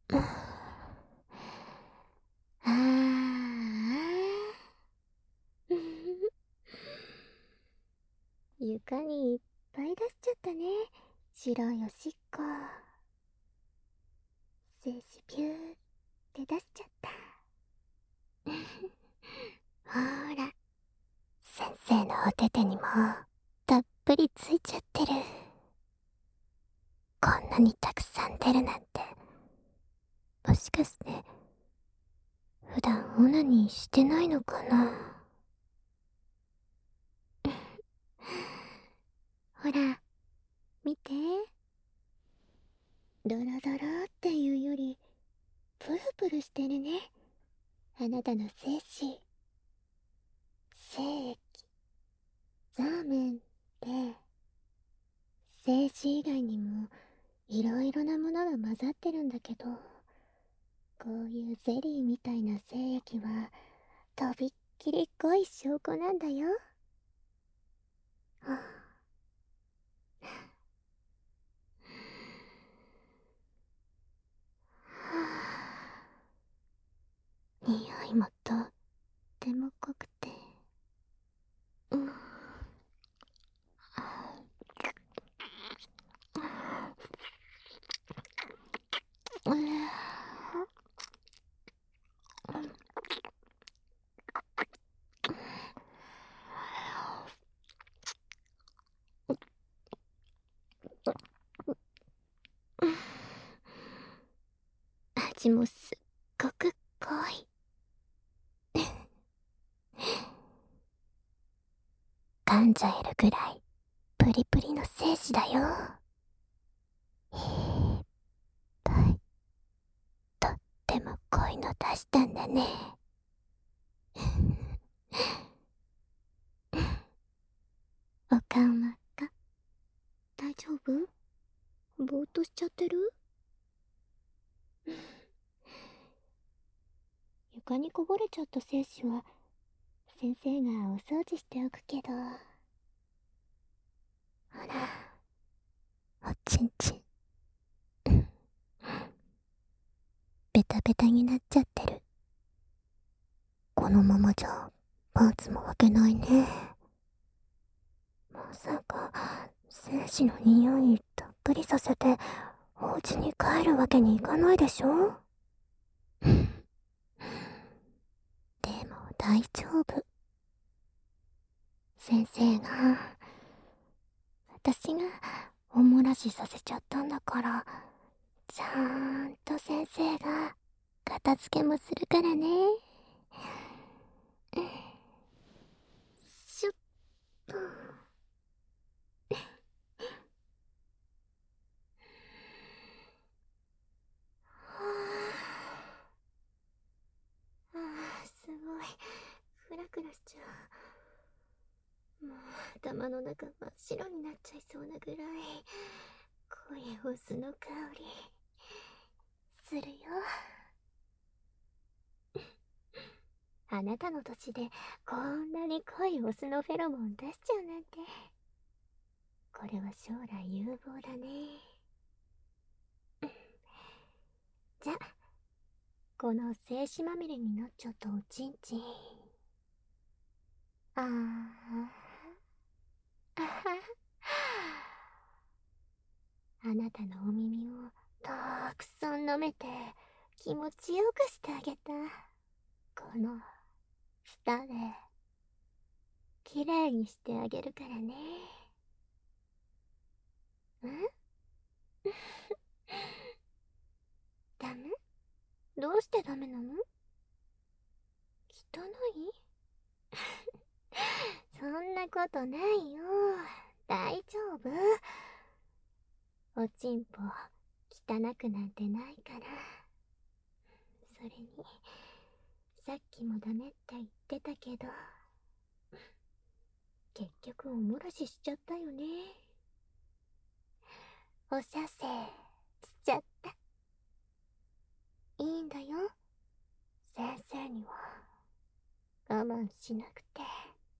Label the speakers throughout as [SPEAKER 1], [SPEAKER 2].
[SPEAKER 1] あー床にいっぱい出しちゃったね。白いおしっこ。精子ピューって出しちゃった。ほーら、先生のお手手にもたっぷりついちゃってる。こんなにたくさん出るなんて、もしかして普段オナニーしてないのかな。ほら見て、ドロドロっていうよりプルプルしてるね。あなたの精子、精液、ザーメンって精子以外にもいろいろなものが混ざってるんだけど、こういうゼリーみたいな精液はとびっきり濃い証拠なんだよ。はあ、匂いもとっても濃くて、うん、うん、味もすっごく濃い。噛んじゃえるぐらいプリプリの精子だよ。いっぱい、とっても濃いの出したんだね。おかんはか、大丈夫？ぼーっとしちゃってる？床にこぼれちゃった精子は先生がお掃除しておくけど、ほら、おちんちんベタベタになっちゃってる。このままじゃパンツも履けないね。まさか精子の匂いたっぷりさせてお家に帰るわけにいかないでしょ。でも大丈夫。先生が、私がおもらしさせちゃったんだから、ちゃんと先生が片付けもするからね。しょっと。すごいクラクラしちゃう。もう頭の中真っ白になっちゃいそうなぐらい濃いお酢の香りするよ。あなたの年でこんなに濃いオスのフェロモン出しちゃうなんて、これは将来有望だね。じゃ、この精子まみれになっちゃったおちんちん、ああは、あなたのお耳をたくさん舐めて気持ちよくしてあげた。この舌できれいにしてあげるからね。んダメ？どうしてダメなの？汚い？そんなことないよ。大丈夫。おちんぽ汚くなんてないから。それに、さっきもダメって言ってたけど、結局おもらししちゃったよね。お射精しちゃった。いいんだよ。先生には我慢しなくて。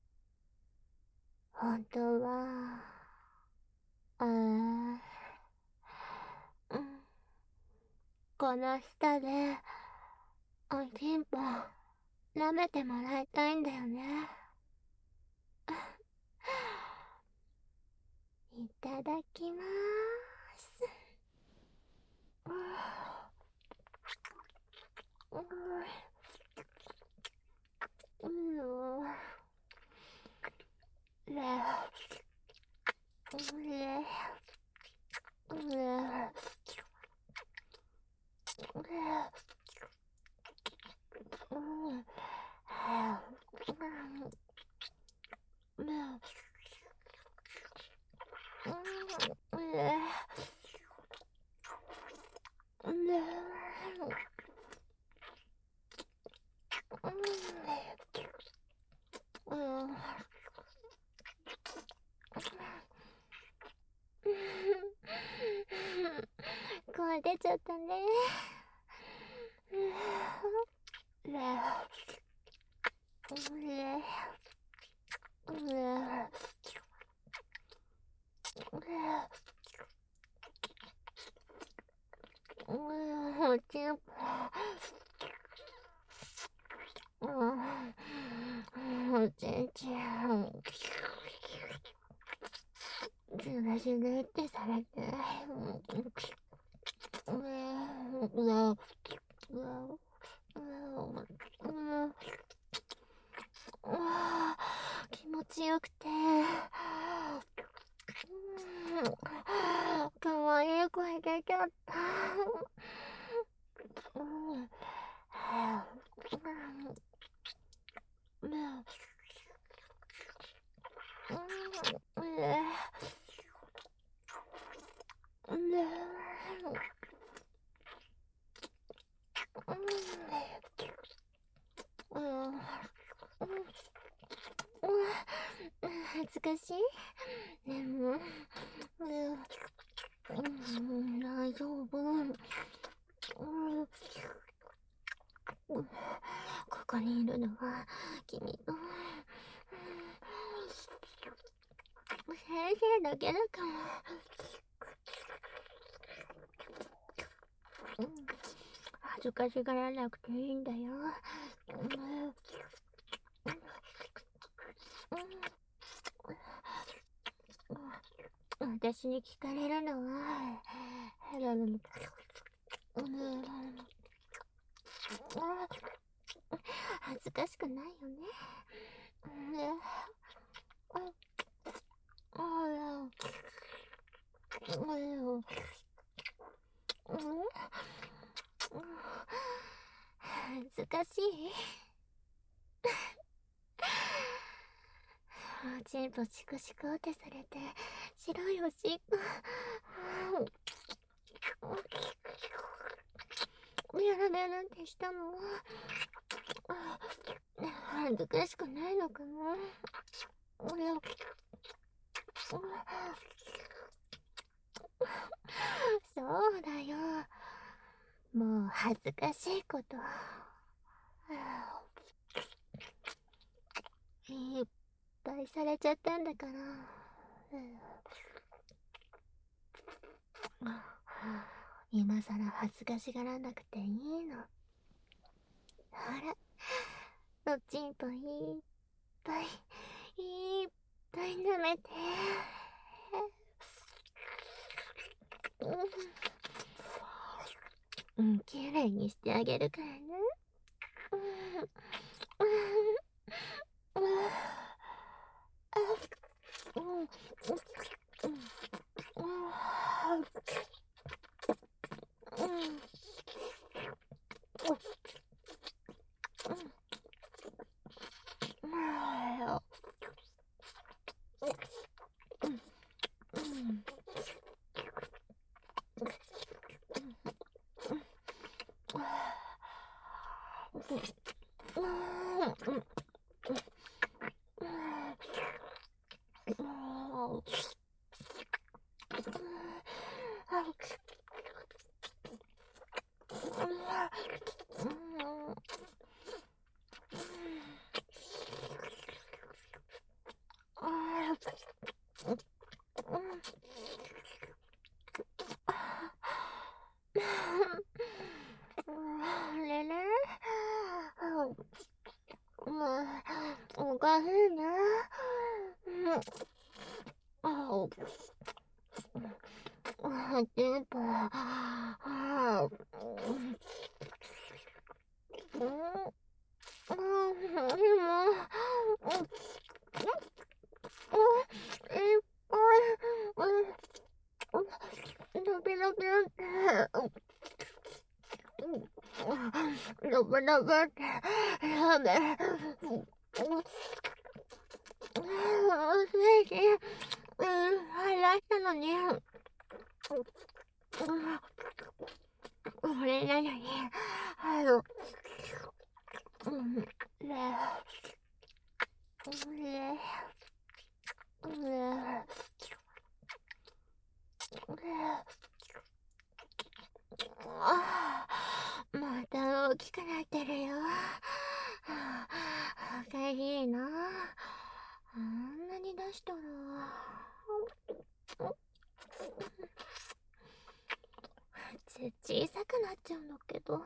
[SPEAKER 1] 本当は、あー、うん、 この舌でおちんぽ舐めてもらいたいんだよね。いただきまーす。声出ちゃったね。おちんぽ。おちんちん。ずらしぬってされて。気持ちよくてかわいい声出ちゃった。恥ずかしい。でも大丈夫。ここにいるのは君と先生だけだから。恥ずかしがらなくていいんだよ。私に聞かれるのは恥ずかしくないよね。恥ずかしい。おちんぽシコシコってされて白いおしっこやられるってしたの。恥ずかしくないのかな。そうだよ、もう恥ずかしいこといっぱいされちゃったんだから。今さら恥ずかしがらなくていいの。ほら、おちんぽいっぱいいっぱい舐めて。きれいにしてあげるからね。 おかしいね。テンポ。のびのびのぶのぶってダメ。最近話したのにこれなのにまた大きくなってるよ。おかしいな。あんなに出したら小さくなっちゃうんだけど。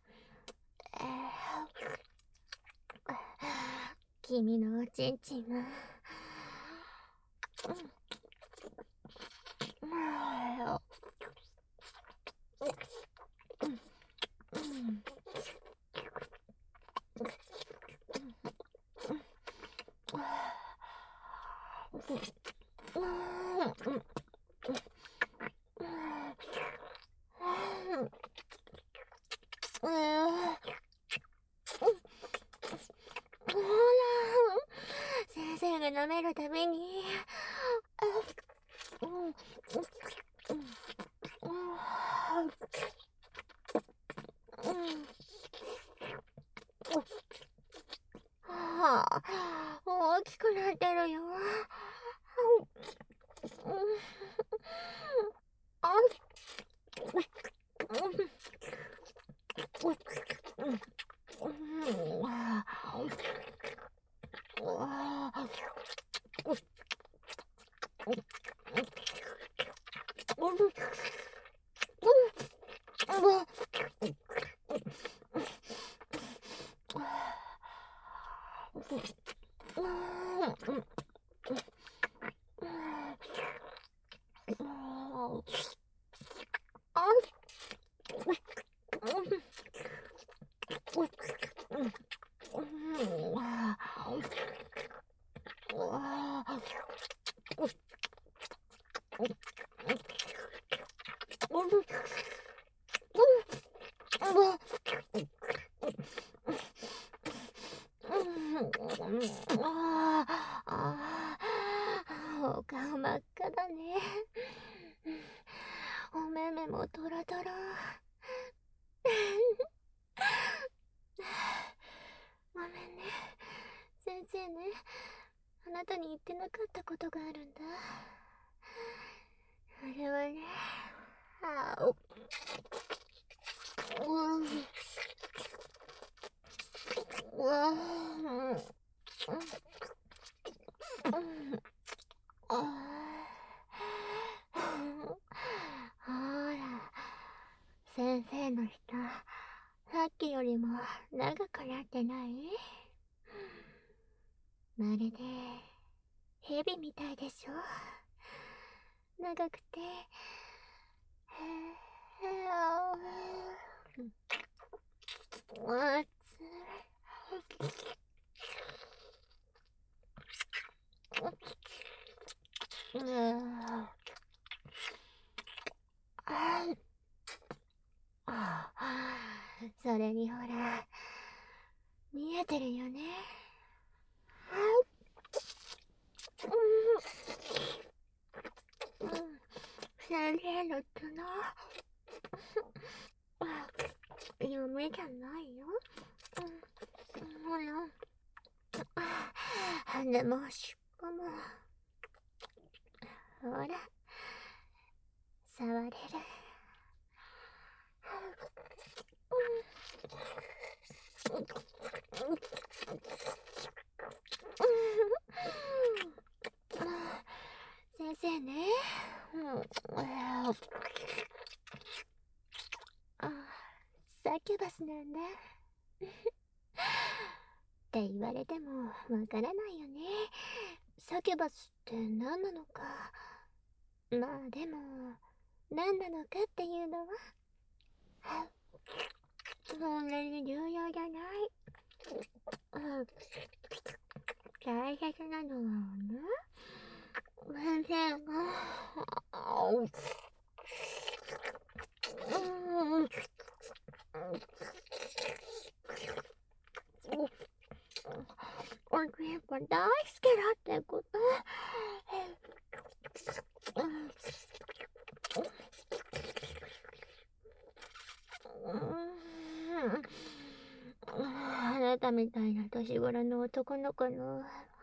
[SPEAKER 1] 君のおちんちんもほら、先生が舐めるたびに大きくなってるよ。お顔真っ赤だね。お目目もトロトロ。ごめんね。先生ね、あなたに言ってなかったことがあるんだ。あれはね、ほら、先生の舌、さっきよりも長くなってない？まるで蛇みたいでしょ。長くて熱それにほら、見えてるよね。先生の角、夢じゃないよ。ほら、でも尻尾も、ほら、触れる。先生ね、サキュバスなんだ。 って言われてもわからないよね。サキュバスって何なのか。まあでも、何なのかっていうのは、そんなに重要じゃない。大切なのはね、先生が、おじいぱ大好きだってこと。あなたみたいな年頃の男の子の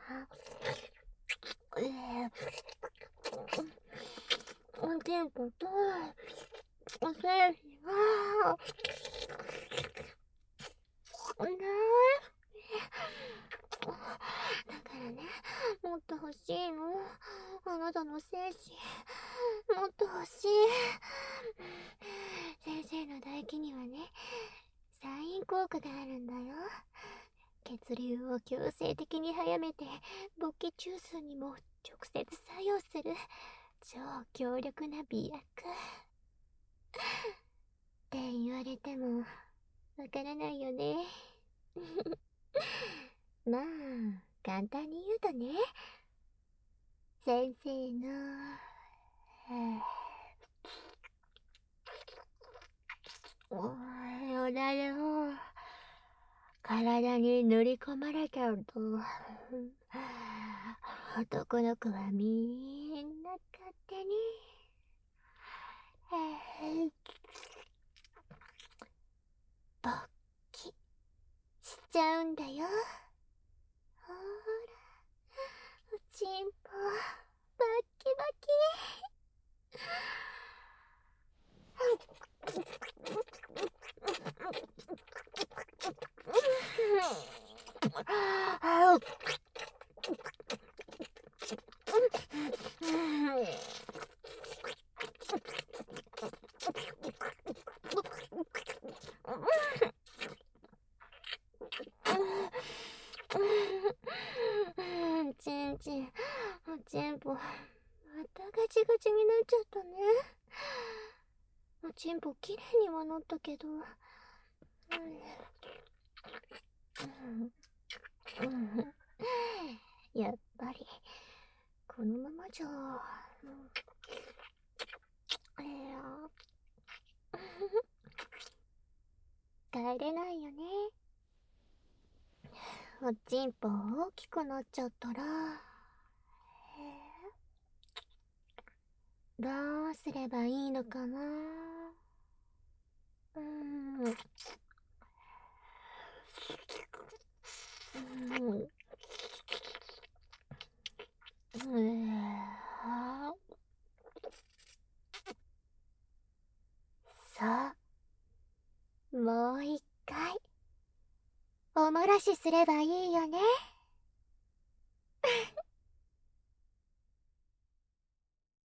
[SPEAKER 1] おちんぽとお精子がねだからね、もっと欲しいの。あなたの精子もっと欲しい。先生の唾液にはね、サイン効果があるんだよ。血流を強制的に早めて勃起中枢にも直接作用する超強力な美薬って言われてもわからないよね。まあ簡単に言うとね、先生のおだれを体に塗り込まれちゃうと男の子はみんな勝手に勃起しちゃうんだよ。ほら、おちんぽバッキバキ。ちんちん、おちんぽまたガチガチになっちゃったね。おちんぽきれいにはなったけど、やっぱりこのままじゃ帰れないよね。おちんぽ大きくなっちゃったらどうすればいいのかな。そう、もう一回お漏らしすればいいよね。